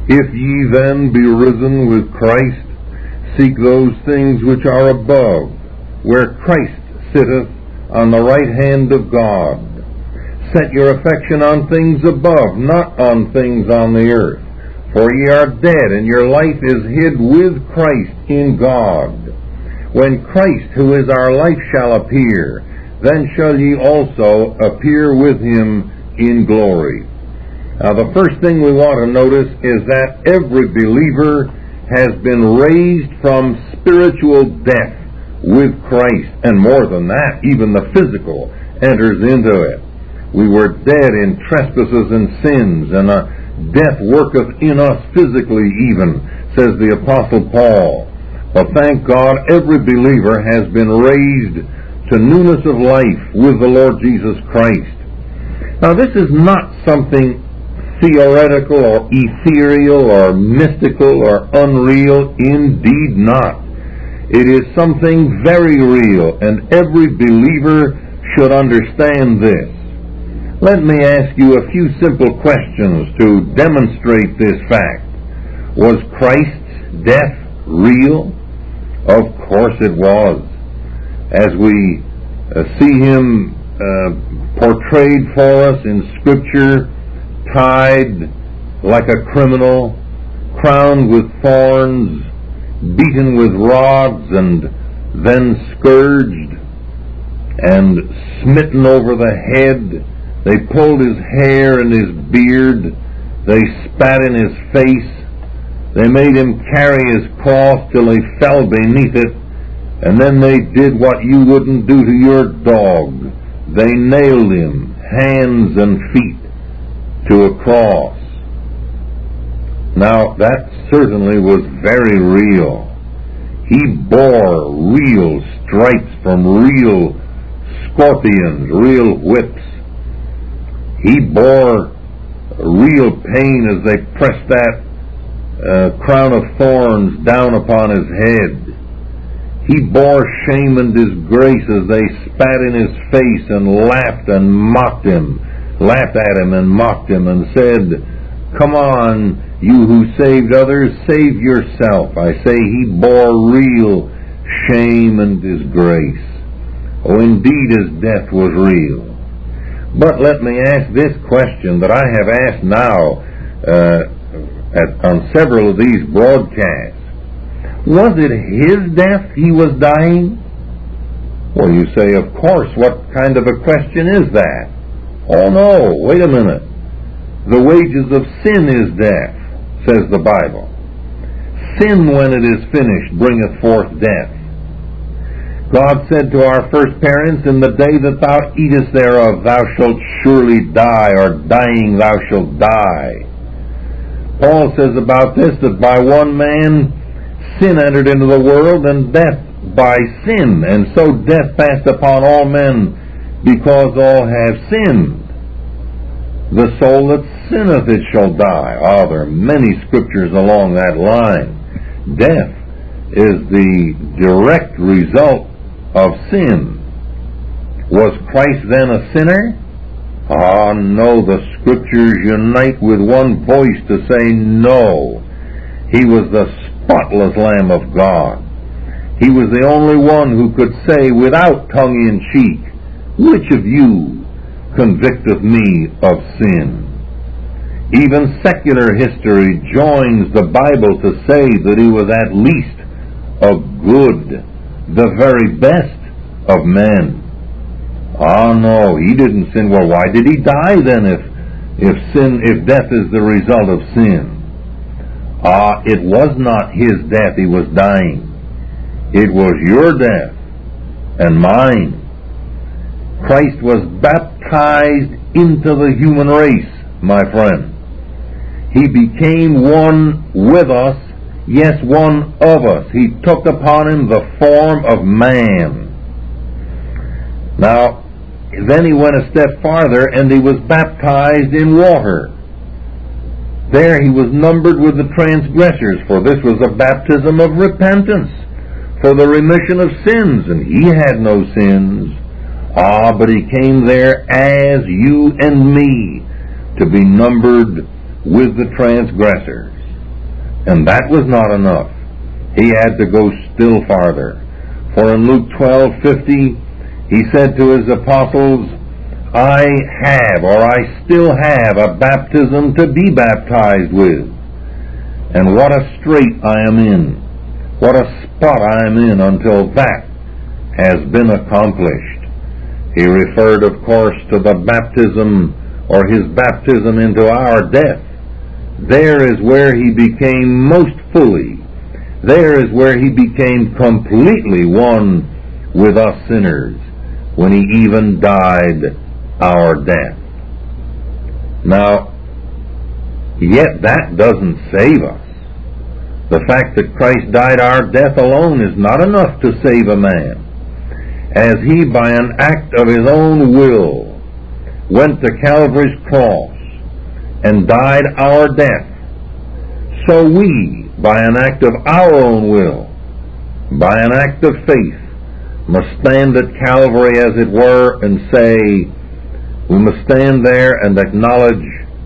If ye then be risen with Christ, seek those things which are above, where Christ sitteth on the right hand of God. Set your affection on things above, not on things on the earth. For ye are dead, and your life is hid with Christ in God. When Christ, who is our life, shall appear, then shall ye also appear with him in glory. Now, the first thing we want to notice is that every believer has been raised from spiritual death with Christ. And more than that, even the physical enters into it. We were dead in trespasses and sins, and death worketh in us physically even, says the Apostle Paul. But thank God, every believer has been raised to newness of life with the Lord Jesus Christ. Now, this is not something theoretical or ethereal or mystical or unreal. Indeed not. It is something very real, and every believer should understand this. Let me ask you a few simple questions to demonstrate this fact. Was Christ's death real? Of course it was. As we see him portrayed for us in Scripture, tied like a criminal, crowned with thorns, beaten with rods, and then scourged and smitten over the head. They pulled his hair and his beard. They spat in his face. They made him carry his cross till he fell beneath it. And then they did what you wouldn't do to your dog. They nailed him, hands and feet, to a cross. Now, that certainly was very real. He bore real stripes from real scorpions, real whips. He bore real pain as they pressed that crown of thorns down upon his head. He bore shame and disgrace as they spat in his face and laughed and mocked him, laughed at him and mocked him and said, "Come on, you who saved others, save yourself." I say he bore real shame and disgrace. Oh, indeed his death was real. But let me ask this question that I have asked now on several of these broadcasts. Was it his death he was dying? Well, you say, of course, what kind of a question is that? Oh no, wait a minute. The wages of sin is death, says the Bible. Sin, when it is finished, bringeth forth death. God said to our first parents, "In the day that thou eatest thereof, thou shalt surely die," or dying thou shalt die. Paul says about this that by one man sin entered into the world, and death by sin, and so death passed upon all men, because all have sinned. The soul that sinneth, it shall die. Oh, there are many scriptures along that line. Death is the direct result of sin. Was Christ then a sinner? Ah, no, the scriptures unite with one voice to say no. He was the spotless Lamb of God. He was the only one who could say without tongue-in-cheek, "Which of you convicteth me of sin?" Even secular history joins the Bible to say that he was at least a good, the very best of men. Ah, no, he didn't sin. Well, why did he die then if death is the result of sin? Ah, it was not his death he was dying. It was your death and mine. Christ was baptized into the human race, my friend. He became one with us, yes, one of us. He took upon him the form of man. Now, then he went a step farther and he was baptized in water. There he was numbered with the transgressors, for this was a baptism of repentance for the remission of sins, and he had no sins. Ah, but he came there as you and me to be numbered with the transgressors. And that was not enough. He had to go still farther. For in Luke 12:50, he said to his apostles, I have, or I still have, a baptism to be baptized with. And what a strait I am in, what a spot I am in until that has been accomplished. He referred, of course, to the baptism, or his baptism into our death. There is where he became most fully. There is where he became completely one with us sinners, when he even died our death. Now, yet that doesn't save us. The fact that Christ died our death alone is not enough to save a man. As he, by an act of his own will, went to Calvary's cross and died our death, so we, by an act of our own will, by an act of faith, must stand at Calvary, as it were, and say, we must stand there and acknowledge,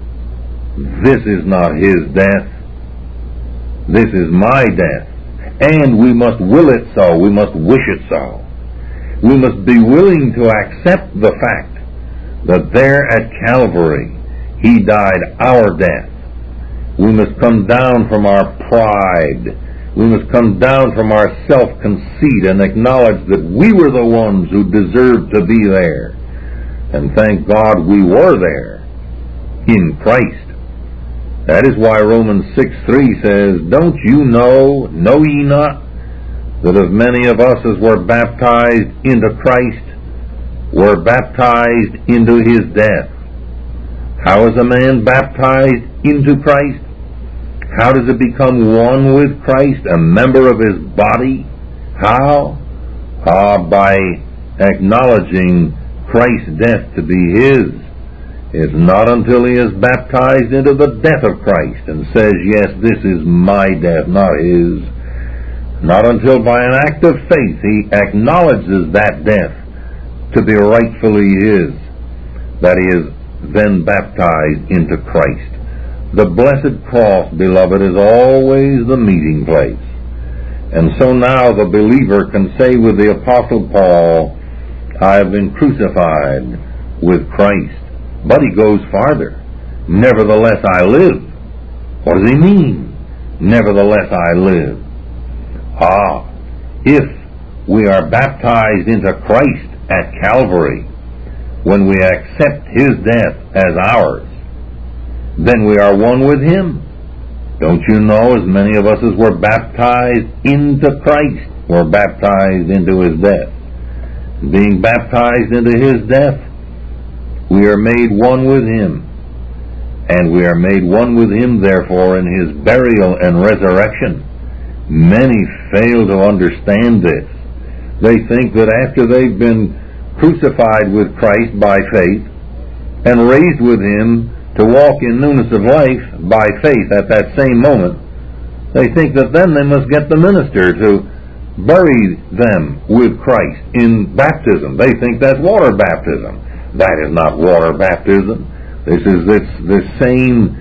this is not his death, this is my death. And we must will it so, we must wish it so. We must be willing to accept the fact that there at Calvary, he died our death. We must come down from our pride. We must come down from our self-conceit and acknowledge that we were the ones who deserved to be there. And thank God we were there in Christ. That is why Romans 6:3 says, don't you know ye not, that of many of us as were baptized into Christ, were baptized into his death. How is a man baptized into Christ? How does it become one with Christ, a member of his body? How? By acknowledging Christ's death to be his. It's not until he is baptized into the death of Christ and says, yes, this is my death, not his. Not until by an act of faith he acknowledges that death to be rightfully his, that he is then baptized into Christ. The blessed cross, beloved, is always the meeting place. And so now the believer can say with the Apostle Paul, I have been crucified with Christ. But he goes farther. Nevertheless I live. What does he mean? Nevertheless I live. If we are baptized into Christ at Calvary, when we accept his death as ours, then we are one with him. Don't you know, as many of us as were baptized into Christ were baptized into his death? Being baptized into his death, we are made one with him. And we are made one with him, therefore, in his burial and resurrection. Many fail to understand this. They think that after they've been crucified with Christ by faith and raised with him to walk in newness of life by faith at that same moment, they think that then they must get the minister to bury them with Christ in baptism. They think that's water baptism. That is not water baptism. This is this same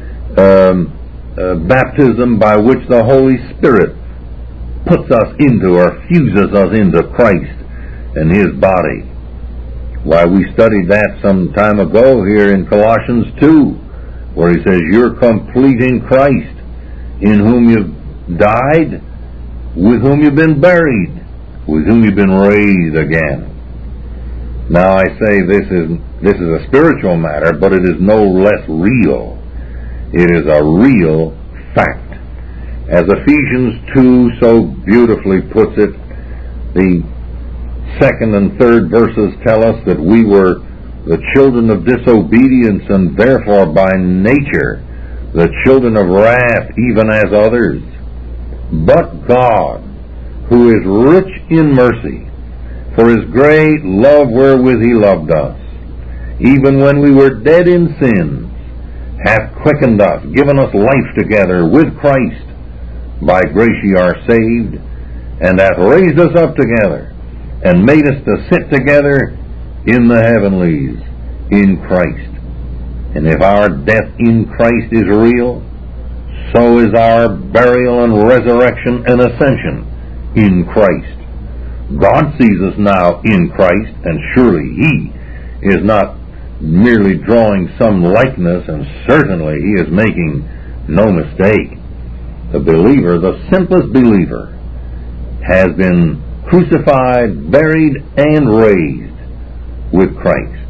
baptism by which the Holy Spirit puts us into, or fuses us into Christ and his body. Why, we studied that some time ago here in Colossians 2, where he says, you're complete in Christ, in whom you've died, with whom you've been buried, with whom you've been raised again. Now I say this is a spiritual matter, but it is no less real. It is a real fact. As Ephesians 2 so beautifully puts it, the second and third verses tell us that we were the children of disobedience, and therefore by nature the children of wrath, even as others. But God, who is rich in mercy, for his great love wherewith he loved us, even when we were dead in sins, hath quickened us, given us life together with Christ. By grace ye are saved, and hath raised us up together, and made us to sit together in the heavenlies, in Christ. And if our death in Christ is real, So is our burial and resurrection and ascension in Christ. God sees us now in Christ, and surely He is not merely drawing some likeness, and certainly He is making no mistake. The believer, the simplest believer, has been crucified, buried, and raised with Christ.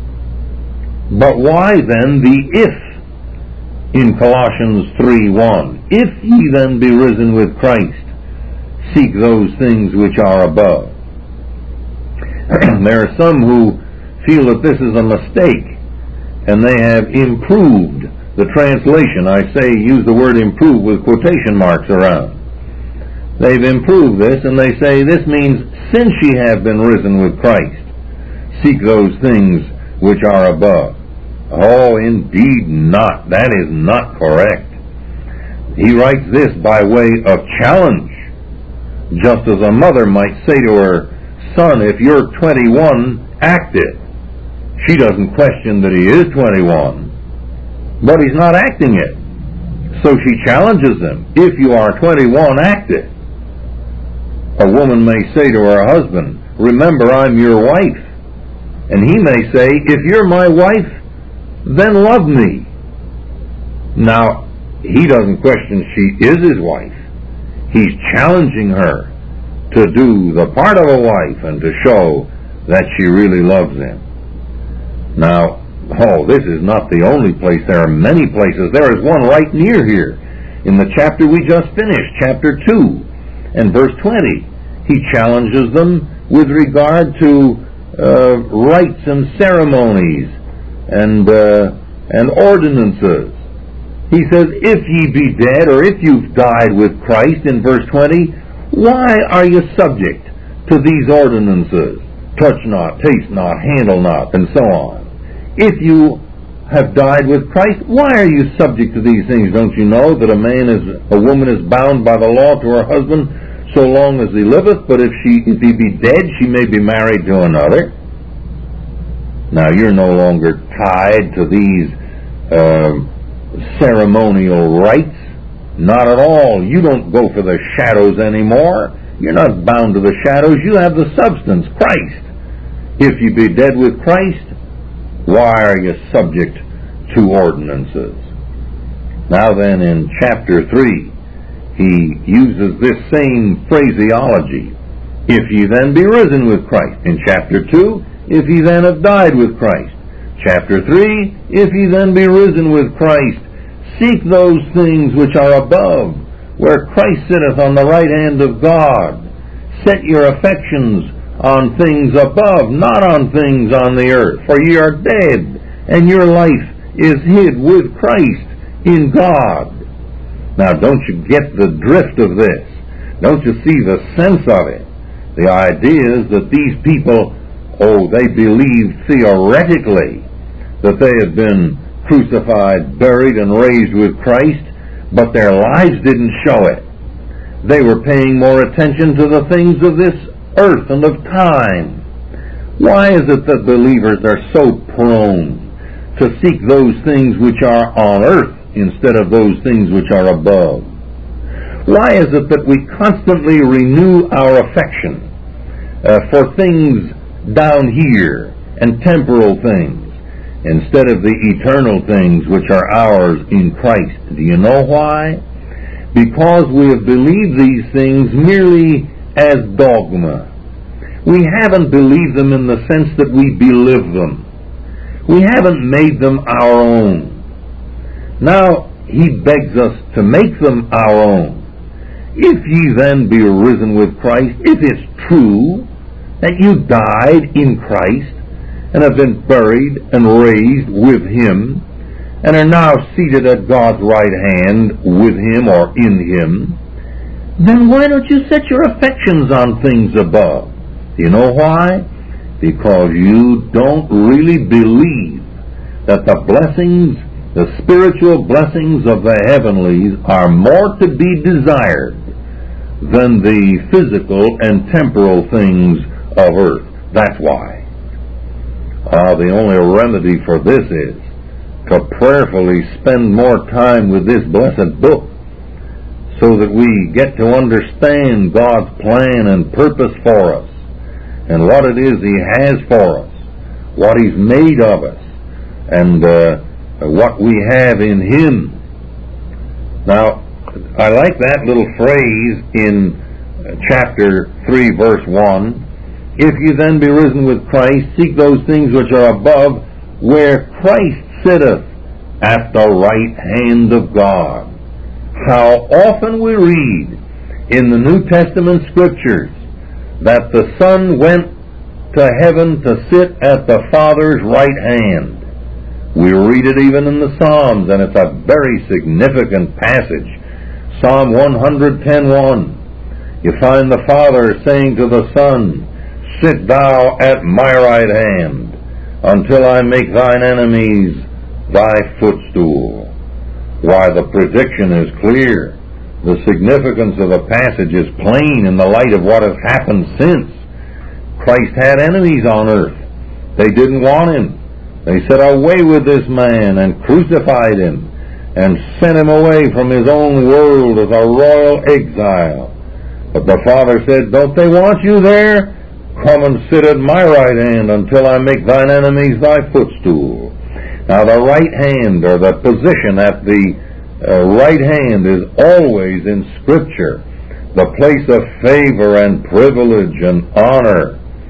But why then the if in Colossians 3:1? If ye then be risen with Christ, seek those things which are above. There are some who feel that this is a mistake, and they have improved the translation. I say use the word improve with quotation marks around. They've improved this, and they say this means, since ye have been risen with Christ, seek those things which are above. Oh, indeed not. That is not correct. He writes this by way of challenge, just as a mother might say to her son, if you're 21, act it. She doesn't question that he is 21, but he's not acting it. So she challenges him, if you are 21, act it. A woman may say to her husband, remember, I'm your wife. And he may say, if you're my wife, then love me. Now, he doesn't question she is his wife. He's challenging her to do the part of a wife and to show that she really loves him. Now, this is not the only place. There are many places. There is one right near here in the chapter we just finished, chapter 2 and verse 20. He challenges them with regard to rites and ceremonies and ordinances. He says, if ye be dead, or if you've died with Christ, in verse 20, why are you subject to these ordinances? Touch not, taste not, handle not, and so on. If you have died with Christ, why are you subject to these things? Don't you know that a woman is bound by the law to her husband so long as he liveth, but if he be dead, she may be married to another? Now, you're no longer tied to these ceremonial rites. Not at all. You don't go for the shadows anymore. You're not bound to the shadows. You have the substance, Christ. If you be dead with Christ, why are you subject to ordinances? Now then, in chapter 3, he uses this same phraseology. If ye then be risen with Christ. In chapter 2, if ye then have died with Christ. Chapter 3, if ye then be risen with Christ, seek those things which are above, where Christ sitteth on the right hand of God. Set your affections on things above, not on things on the earth. For ye are dead, and your life is hid with Christ in God. Now, don't you get the drift of this? Don't you see the sense of it? The idea is that these people, they believed theoretically that they had been crucified, buried, and raised with Christ, but their lives didn't show it. They were paying more attention to the things of this earth and of time. Why is it that believers are so prone to seek those things which are on earth instead of those things which are above? Why is it that we constantly renew our affection for things down here and temporal things instead of the eternal things which are ours in Christ? Do you know why? Because we have believed these things merely as dogma. We haven't believed them in the sense that we believe them. We haven't made them our own. Now, he begs us to make them our own. If ye then be risen with Christ, if it's true that you died in Christ and have been buried and raised with Him and are now seated at God's right hand with Him or in Him, then why don't you set your affections on things above? Do you know why? Because you don't really believe that the blessings, the spiritual blessings of the heavenlies are more to be desired than the physical and temporal things of earth. That's why. The only remedy for this is to prayerfully spend more time with this blessed book so that we get to understand God's plan and purpose for us, and what it is He has for us, what He's made of us, and what we have in Him. Now, I like that little phrase in chapter 3, verse 1. If you then be risen with Christ, seek those things which are above, where Christ sitteth at the right hand of God. How often we read in the New Testament Scriptures that the Son went to heaven to sit at the Father's right hand. We read it even in the Psalms, and it's a very significant passage. Psalm 110:1. You find the Father saying to the Son, "Sit thou at my right hand, until I make thine enemies thy footstool." Why, the prediction is clear. The significance of the passage is plain in the light of what has happened since. Christ had enemies on earth. They didn't want Him. They said, "Away with this man," and crucified Him, and sent Him away from His own world as a royal exile. But the Father said, "Don't they want you there? Come and sit at my right hand until I make thine enemies thy footstool." Now, the right hand, or the position at the right hand, is always in Scripture the place of favor and privilege and honor.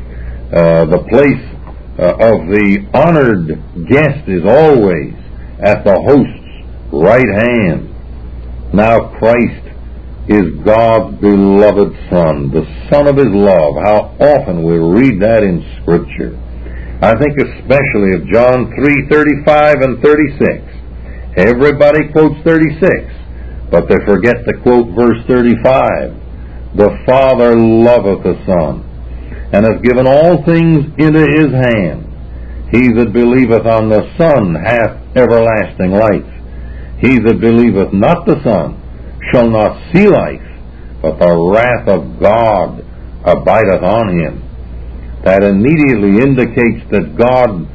The place of the honored guest is always at the host's right hand. Now, Christ is God's beloved Son, the Son of His love. How often we read that in Scripture. I think especially of John 3:35 and 36. Everybody quotes 36, but they forget to quote verse 35. "The Father loveth the Son, and hath given all things into His hand. He that believeth on the Son hath everlasting life. He that believeth not the Son shall not see life, but the wrath of God abideth on him." That immediately indicates that God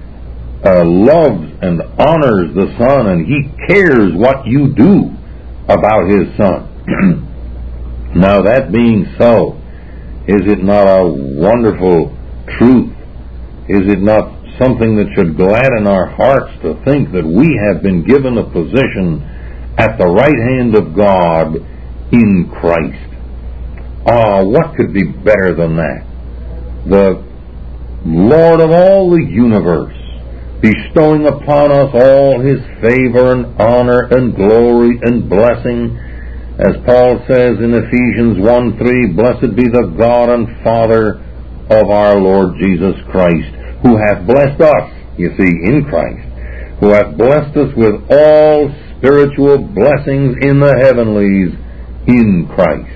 loves and honors the Son, and He cares what you do about His Son. Now, that being so, is it not a wonderful truth? Is it not something that should gladden our hearts to think that we have been given a position at the right hand of God in Christ? What could be better than that? The Lord of all the universe, bestowing upon us all His favor and honor and glory and blessing. As Paul says in Ephesians 1:3, "Blessed be the God and Father of our Lord Jesus Christ, who hath blessed us," you see, in Christ, "who hath blessed us with all spiritual blessings in the heavenlies in Christ."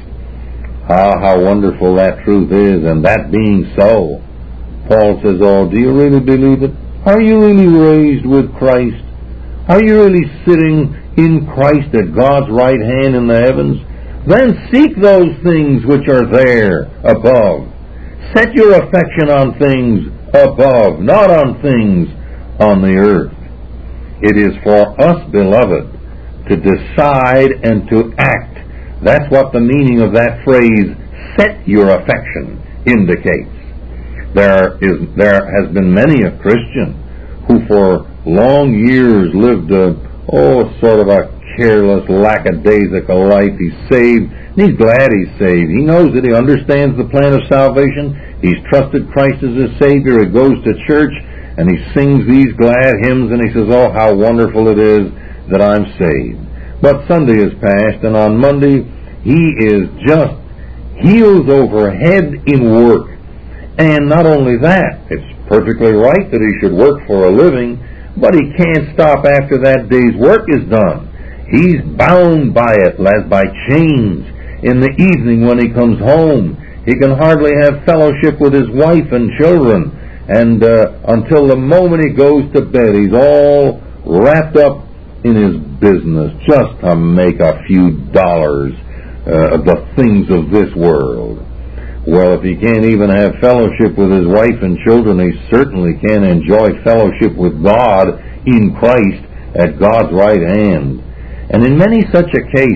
How wonderful that truth is. And that being so, Paul says, do you really believe it? Are you really raised with Christ? Are you really sitting in Christ at God's right hand in the heavens? Then seek those things which are there above. Set your affection on things above, not on things on the earth. It is for us, beloved, to decide and to act. That's what the meaning of that phrase, "set your affection," indicates. There has been many a Christian who for long years lived sort of a careless, lackadaisical life. He's saved, and he's glad he's saved. He knows that he understands the plan of salvation. He's trusted Christ as his Savior. He goes to church, and he sings these glad hymns, and he says, "Oh, how wonderful it is that I'm saved." But Sunday is past, and on Monday, he is just heels over head in work. And not only that, it's perfectly right that he should work for a living, but he can't stop after that day's work is done. He's bound by it, as by chains. In the evening when he comes home, he can hardly have fellowship with his wife and children, and until the moment he goes to bed, he's all wrapped up in his business, just to make a few dollars of the things of this world. Well, if he can't even have fellowship with his wife and children, he certainly can enjoy fellowship with God in Christ at God's right hand. And in many such a case,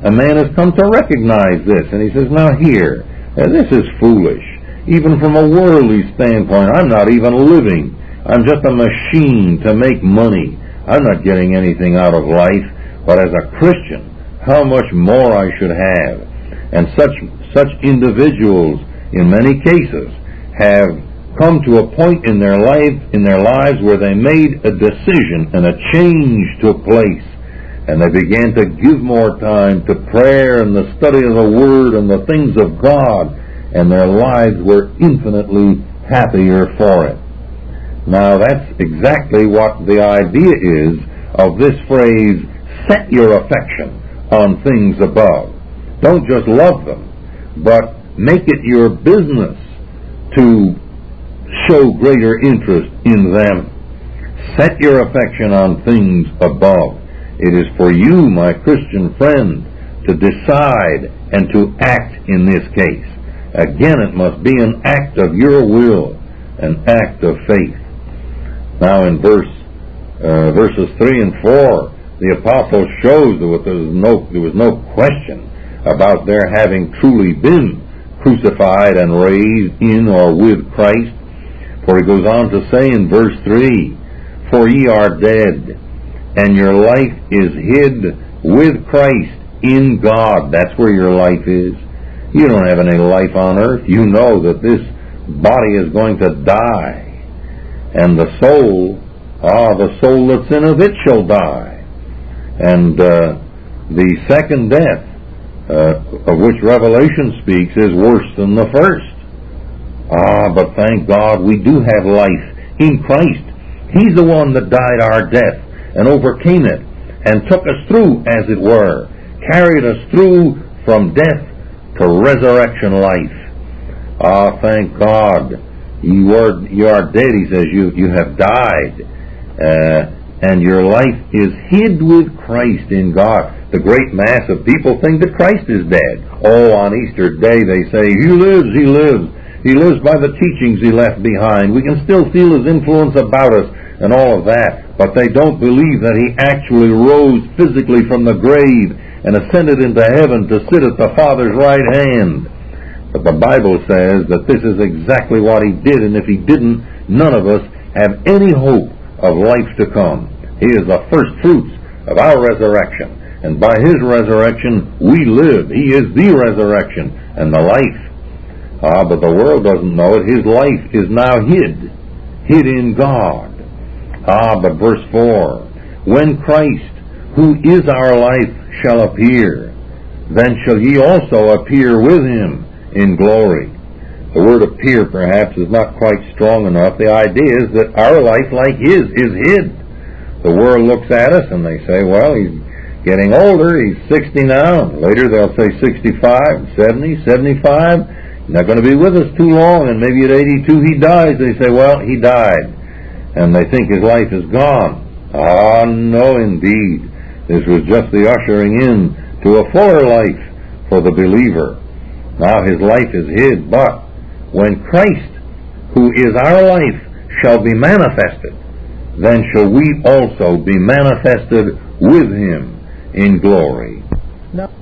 a man has come to recognize this, and he says, now here, this is foolish. Even from a worldly standpoint, I'm not even living. I'm just a machine to make money. I'm not getting anything out of life. But as a Christian, how much more I should have. And such individuals, in many cases, have come to a point in their lives where they made a decision and a change took place. And they began to give more time to prayer and the study of the Word and the things of God, and their lives were infinitely happier for it. Now that's exactly what the idea is of this phrase, set your affection on things above. Don't just love them, but make it your business to show greater interest in them. Set your affection on things above. It is for you, my Christian friend, to decide and to act in this case. Again, it must be an act of your will, an act of faith. Now in verses 3 and 4, the apostle shows that there was no question about their having truly been crucified and raised in or with Christ. For he goes on to say in verse 3, for ye are dead, and your life is hid with Christ in God. That's where your life is. You don't have any life on earth. You know that this body is going to die. And the soul that's in it shall die. And the second death, of which Revelation speaks, is worse than the first. But thank God we do have life in Christ. He's the one that died our death and overcame it and took us through, as it were, carried us through from death to resurrection life. Thank God. You are dead, he says. You have died. And your life is hid with Christ in God. The great mass of people think that Christ is dead. On Easter Day they say, He lives, He lives. He lives by the teachings He left behind. We can still feel His influence about us and all of that. But they don't believe that He actually rose physically from the grave and ascended into heaven to sit at the Father's right hand. But the Bible says that this is exactly what He did, and if He didn't, none of us have any hope of life to come. He is the first fruits of our resurrection, and by His resurrection we live. He is the resurrection and the life. But the world doesn't know it. His life is now hid in God. But verse 4, when Christ, who is our life, shall appear, then shall ye also appear with Him in glory. The word appear perhaps is not quite strong enough. The idea is that our life, like His, is hid. The world looks at us and they say, well, He's getting older. He's 60 now. Later they'll say 65, 70, 75. He's not going to be with us too long, and maybe at 82 He dies. They say, well, He died. And they think His life is gone. No, indeed. This was just the ushering in to a fuller life for the believer. Now His life is hid, but when Christ, who is our life, shall be manifested, then shall we also be manifested with Him in glory. Now,